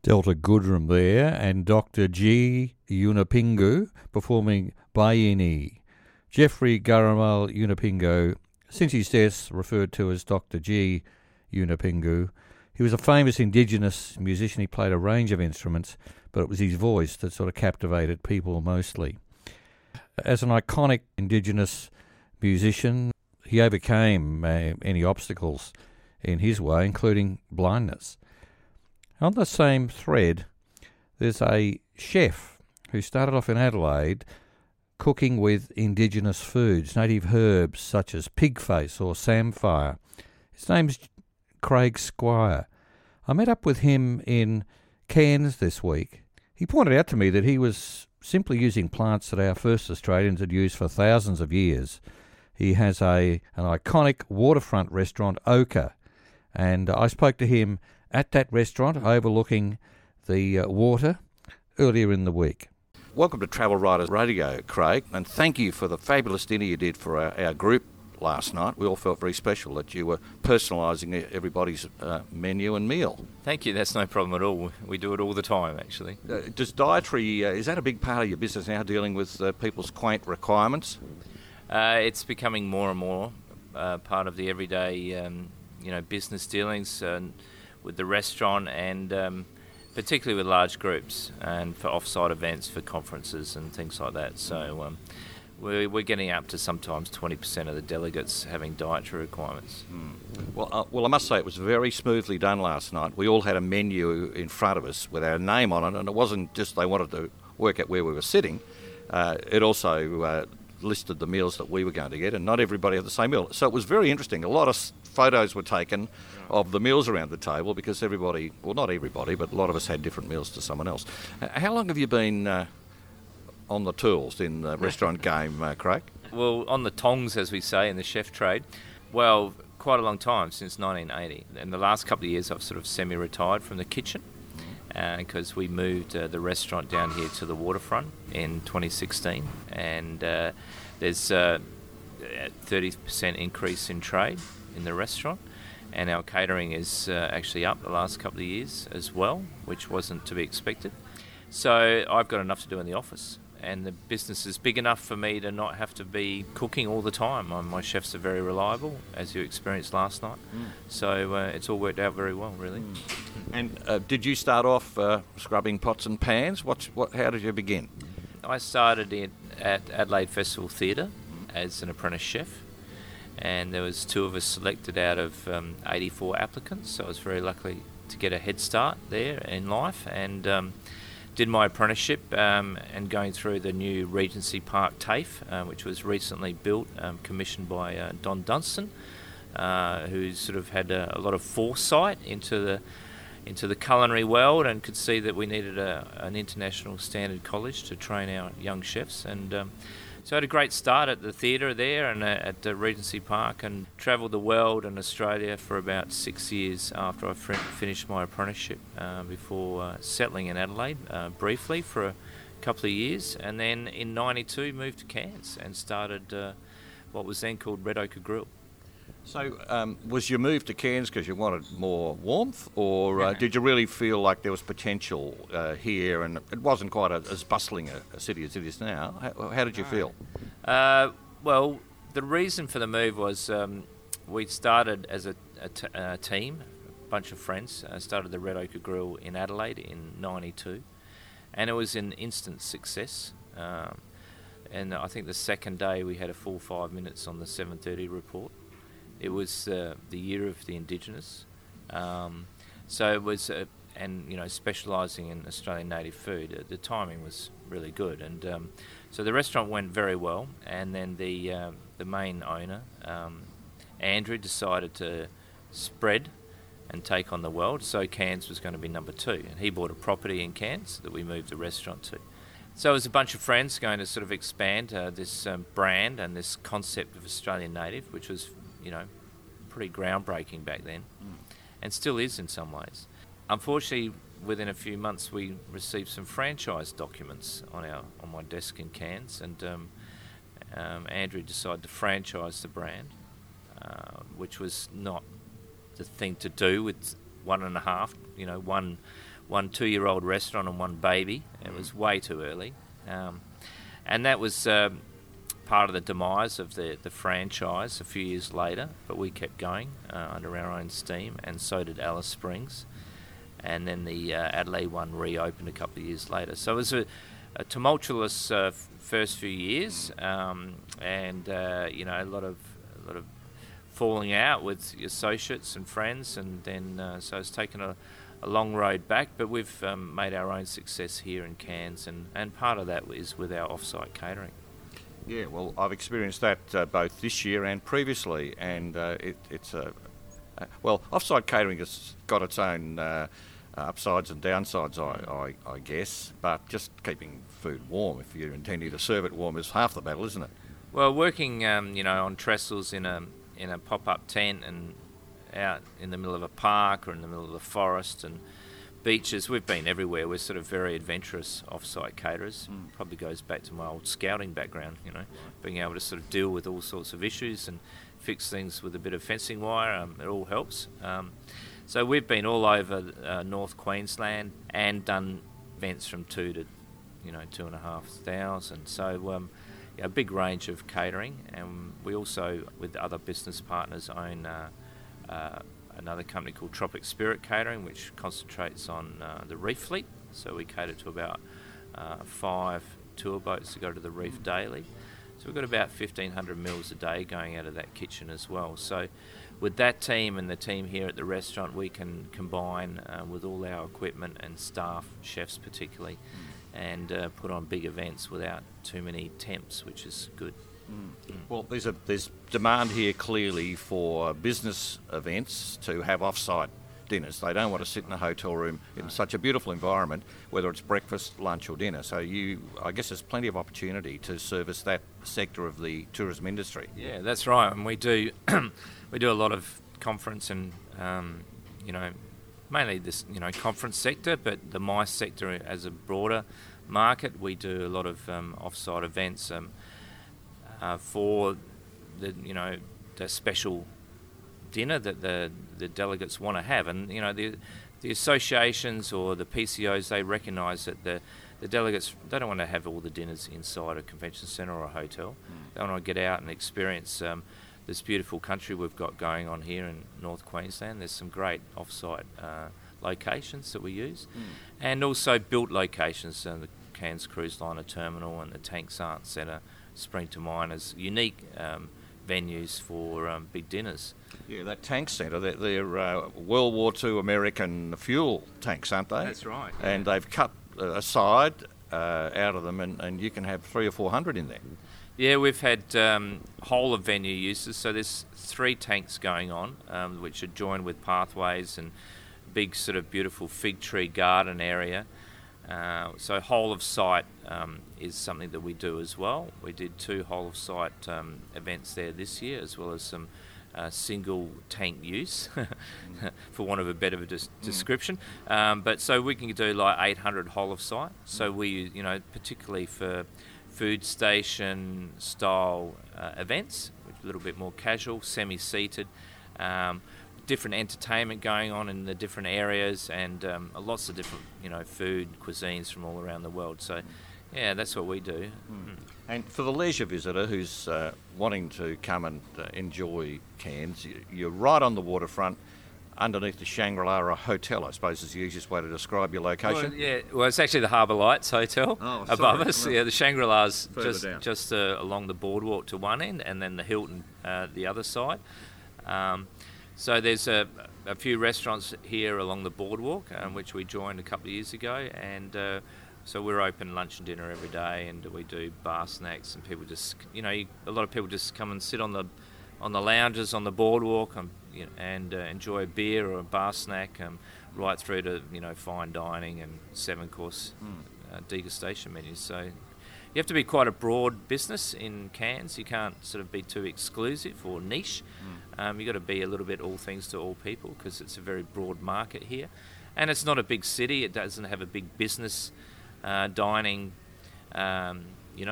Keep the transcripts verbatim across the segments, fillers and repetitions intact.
Delta Goodrum there, and Doctor G. Yunupingu performing Bayini. Jeffrey Garamal Yunupingu, since his death, referred to as Doctor G. Yunupingu. He was a famous Indigenous musician. He played a range of instruments, but it was his voice that sort of captivated people mostly. As an iconic Indigenous musician, he overcame uh, any obstacles in his way, including blindness. On the same thread, there's a chef who started off in Adelaide cooking with Indigenous foods, native herbs such as pigface or samphire. His name's Craig Squire. I met up with him in Cairns this week. He pointed out to me that he was simply using plants that our first Australians had used for thousands of years. He has a an iconic waterfront restaurant, Ochre, and I spoke to him at that restaurant overlooking the uh, water earlier in the week. Welcome to Travel Writers Radio, Craig, and thank you for the fabulous dinner you did for our, our group last night. We all felt very special that you were personalising everybody's uh, menu and meal. Thank you, that's no problem at all. We do it all the time, actually. Uh, does dietary, uh, is that a big part of your business now, dealing with uh, people's quaint requirements? Uh, it's becoming more and more uh, part of the everyday um, you know, business dealings uh, with the restaurant, and um, particularly with large groups and for off-site events, for conferences and things like that. So um, we're, we're getting up to sometimes twenty percent of the delegates having dietary requirements. Mm. Well, uh, well, I must say it was very smoothly done last night. We all had a menu in front of us with our name on it, and it wasn't just they wanted to work out where we were sitting. Uh, it also uh, listed the meals that we were going to get, and not everybody had the same meal. So it was very interesting. A lot of photos were taken of the meals around the table because everybody, well, not everybody, but a lot of us had different meals to someone else. Uh, how long have you been uh, on the tools in the restaurant game, uh, Craig? Well, on the tongs, as we say, in the chef trade, well, quite a long time, since nineteen eighty. In the last couple of years, I've sort of semi-retired from the kitchen because uh, we moved uh, the restaurant down here to the waterfront in twenty sixteen, and uh, there's uh, a thirty percent increase in trade in the restaurant, and our catering is uh, actually up the last couple of years as well, which wasn't to be expected. So I've got enough to do in the office, and the business is big enough for me to not have to be cooking all the time. Um, my chefs are very reliable, as you experienced last night. Mm. So uh, it's all worked out very well, really. Mm. And uh, did you start off uh, scrubbing pots and pans? What, what, how did you begin? I started in, at Adelaide Festival Theatre as an apprentice chef, and there was two of us selected out of um, eighty-four applicants, so I was very lucky to get a head start there in life, and um, did my apprenticeship um, and going through the new Regency Park TAFE, uh, which was recently built, um, commissioned by uh, Don Dunstan, uh, who's sort of had a, a lot of foresight into the into the culinary world and could see that we needed a, an international standard college to train our young chefs. And um, so I had a great start at the theatre there and uh, at uh, Regency Park, and travelled the world and Australia for about six years after I f- finished my apprenticeship, uh, before uh, settling in Adelaide uh, briefly for a couple of years, and then in ninety-two moved to Cairns and started uh, what was then called Red Ochre Grill. So um, was your move to Cairns because you wanted more warmth, or uh, did you really feel like there was potential uh, here and it wasn't quite a, as bustling a, a city as it is now? How, how did you feel? Uh, well, the reason for the move was um, we started as a, a, t- a team, a bunch of friends, uh, started the Red Ochre Grill in Adelaide in ninety-two, and it was an instant success. Um, and I think the second day we had a full five minutes on the seven thirty report. It was uh, the year of the Indigenous, um, so it was, uh, and you know, specialising in Australian native food. Uh, the timing was really good, and um, so the restaurant went very well. And then the uh, the main owner, um, Andrew, decided to spread and take on the world. So Cairns was going to be number two, and he bought a property in Cairns that we moved the restaurant to. So it was a bunch of friends going to sort of expand uh, this um, brand and this concept of Australian native, which was, you know, pretty groundbreaking back then, mm. and still is in some ways. Unfortunately, within a few months, we received some franchise documents on our on my desk in Cairns, and um, um, Andrew decided to franchise the brand, uh, which was not the thing to do with one and a half, you know, one one two-year-old restaurant and one baby. It was way too early. Um, and that was um, part of the demise of the, the franchise a few years later, but we kept going uh, under our own steam, and so did Alice Springs. And then the uh, Adelaide one reopened a couple of years later. So it was a, a tumultuous uh, f- first few years, um, and uh, you know, a lot of a lot of falling out with associates and friends, and then uh, so it's taken a, a long road back, but we've um, made our own success here in Cairns, and, and part of that is with our off-site catering. Yeah, well, I've experienced that uh, both this year and previously, and uh, it, it's a uh, well, off-site catering has got its own uh, upsides and downsides, I, I, I guess, but just keeping food warm, if you're intending to serve it warm, is half the battle, isn't it? Well, working um, you know, on trestles in a in a pop-up tent and out in the middle of a park or in the middle of the forest and beaches, we've been everywhere. We're sort of very adventurous off-site caterers. Mm. Probably goes back to my old scouting background, you know, being able to sort of deal with all sorts of issues and fix things with a bit of fencing wire. Um, it all helps. Um, so we've been all over uh, North Queensland and done events from two to, you know, two and a half thousand. So um, yeah, a big range of catering, and we also, with other business partners, own uh, uh, another company called Tropic Spirit Catering, which concentrates on uh, the reef fleet. So we cater to about uh, five tour boats that go to the reef daily. So we've got about fifteen hundred meals a day going out of that kitchen as well. So with that team and the team here at the restaurant, we can combine uh, with all our equipment and staff, chefs particularly, and uh, put on big events without too many temps, which is good. Mm. Well, there's a there's demand here clearly for business events to have off-site dinners. They don't want to sit in a hotel room in such a beautiful environment, whether it's breakfast, lunch or dinner. So you, I guess there's plenty of opportunity to service that sector of the tourism industry. Yeah, that's right. And we do we do a lot of conference and um, you know, mainly this, you know, conference sector, but the MICE sector as a broader market, we do a lot of um, off-site events um, uh, for the, you know, the special dinner that the the delegates want to have. And, you know, the the associations or the P C Os, they recognise that the the delegates, they don't want to have all the dinners inside a convention centre or a hotel. Mm. They want to get out and experience um, this beautiful country we've got going on here in North Queensland. There's some great off-site uh, locations that we use, mm. and also built locations. Uh, the Cairns Cruise Liner Terminal and the Tank Science Centre spring to mind as unique um, venues for um, big dinners. Yeah, that tank centre, they're, they're uh, World War Two American fuel tanks, aren't they? That's right. Yeah. And they've cut uh, a side uh, out of them, and, and you can have three or four hundred in there. Yeah, we've had um, whole of venue uses. So there's three tanks going on, um, which are joined with pathways and big sort of beautiful fig tree garden area. Uh, so whole of site um, is something that we do as well. We did two whole of site um, events there this year, as well as some uh, single tank use, for want of a better des- description. Um, but so we can do like eight hundred whole of site. So we, you know, particularly for food station style uh, events, which are a little bit more casual, semi-seated. Um, different entertainment going on in the different areas, and um, lots of different, you know, food cuisines from all around the world. So yeah, that's what we do. Mm. And for the leisure visitor who's uh, wanting to come and uh, enjoy Cairns, you're right on the waterfront underneath the Shangri-La Hotel, I suppose is the easiest way to describe your location. Well, yeah, well, it's actually the Harbour Lights Hotel oh, above sorry. us. Well, yeah, the Shangri-La's just down. just uh, along the boardwalk to one end, and then the Hilton uh, the other side. Um, So there's a, a few restaurants here along the boardwalk, um, which we joined a couple of years ago, and uh, so we're open lunch and dinner every day, and we do bar snacks, and people just, you know, you, a lot of people just come and sit on the on the lounges on the boardwalk, um, you know, and uh, enjoy a beer or a bar snack, um, right through to, you know, fine dining and seven course mm. uh, degustation menus. So you have to be quite a broad business in Cairns. You can't sort of be too exclusive or niche. Mm. Um, you've got to be a little bit all things to all people, because it's a very broad market here. And it's not a big city. It doesn't have a big business uh, dining, um, you know,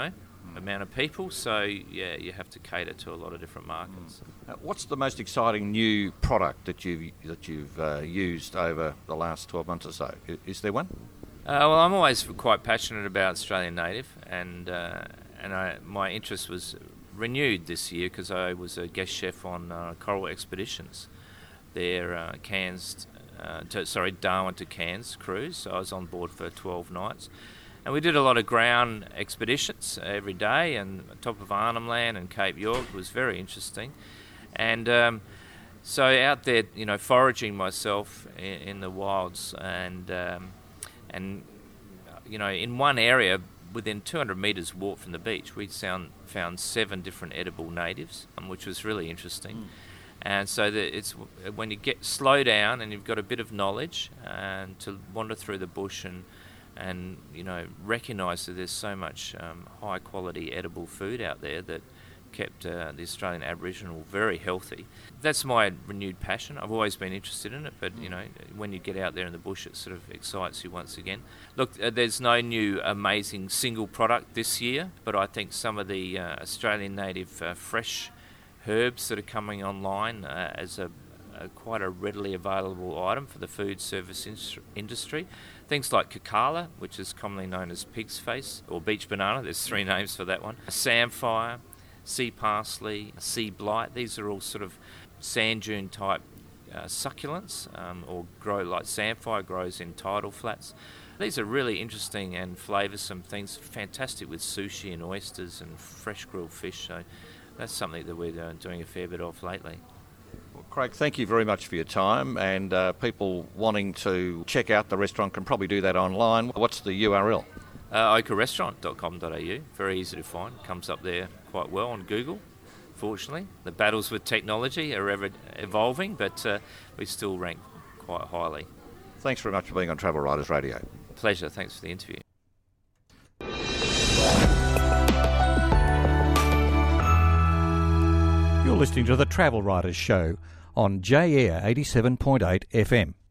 amount of people. So yeah, you have to cater to a lot of different markets. Uh, what's the most exciting new product that you've that you've uh, used over the last twelve months or so? Is, is there one? Uh, well, I'm always quite passionate about Australian native, and uh, and I, my interest was renewed this year because I was a guest chef on uh, Coral Expeditions, their uh, Cairns, uh, to, sorry, Darwin to Cairns cruise. So I was on board for twelve nights, and we did a lot of ground expeditions every day, and top of Arnhem Land and Cape York was very interesting, and um, so out there, you know, foraging myself in, in the wilds, and um, and you know, in one area within two hundred metres walk from the beach, we found found seven different edible natives, um, which was really interesting. Mm. And so that it's when you get slow down and you've got a bit of knowledge, and to wander through the bush and and you know recognise that there's so much um, high quality edible food out there that kept uh, the Australian Aboriginal very healthy. That's my renewed passion. I've always been interested in it, but you know, when you get out there in the bush, it sort of excites you once again. Look, uh, there's no new amazing single product this year, but I think some of the uh, Australian native uh, fresh herbs that are coming online uh, as a, a quite a readily available item for the food service in- industry. Things like Kakala, which is commonly known as pig's face or beach banana. There's three names for that one. Samphire, sea parsley, sea blight. These are all sort of sand dune type uh, succulents, um, or grow like samphire grows in tidal flats. These are really interesting and flavoursome things, fantastic with sushi and oysters and fresh grilled fish. So that's something that we're uh, doing a fair bit of lately. Well, Craig, thank you very much for your time, and uh, people wanting to check out the restaurant can probably do that online. What's the U R L? Uh, oka restaurant dot com dot a u, very easy to find, comes up there quite well on Google. Fortunately, the battles with technology are ever evolving, but uh, we still rank quite highly. Thanks very much for being on Travel Writers Radio. Pleasure, thanks for the interview. You're listening to the Travel Writers Show on J Air eighty-seven point eight F M.